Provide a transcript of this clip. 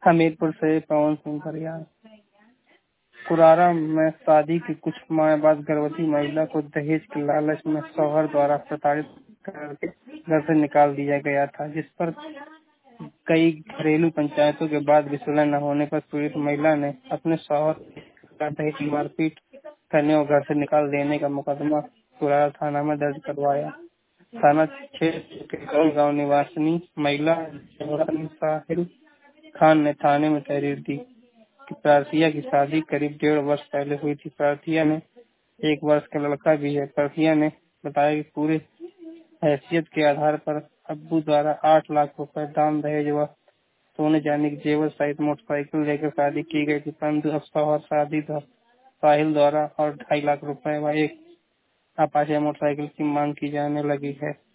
हमीरपुर से पवन सिंह फरियाद। कुरारा में शादी की कुछ माह बाद गर्भवती महिला को दहेज के लालच में शौहर द्वारा प्रताड़ित करके घर से निकाल दिया गया था, जिस पर कई घरेलू पंचायतों के बाद भी सुलह न होने पर पीड़ित महिला ने अपने शौहर का दहेज की मारपीट करने और घर से निकाल देने का मुकदमा कुरारा थाना में दर्ज करवाया। थाना क्षेत्र के गाँव निवासिनी महिला साहिल खान ने थाने में तहरीर दी कि प्रार्थिया की शादी करीब 1.5 वर्ष पहले हुई थी। प्रार्थिया में 1 वर्ष का लड़का भी है। प्रार्थिया ने बताया कि पूरे हैसियत के आधार पर अब्बू द्वारा 8 लाख रुपए दान दहेज व सोने चांदी के जेवर सहित मोटरसाइकिल लेकर शादी की गई थी, परंतु अब शौहर साहिल द्वारा और 2.5 लाख रुपए व एक अपाचे मोटरसाइकिल की मांग की जाने लगी है।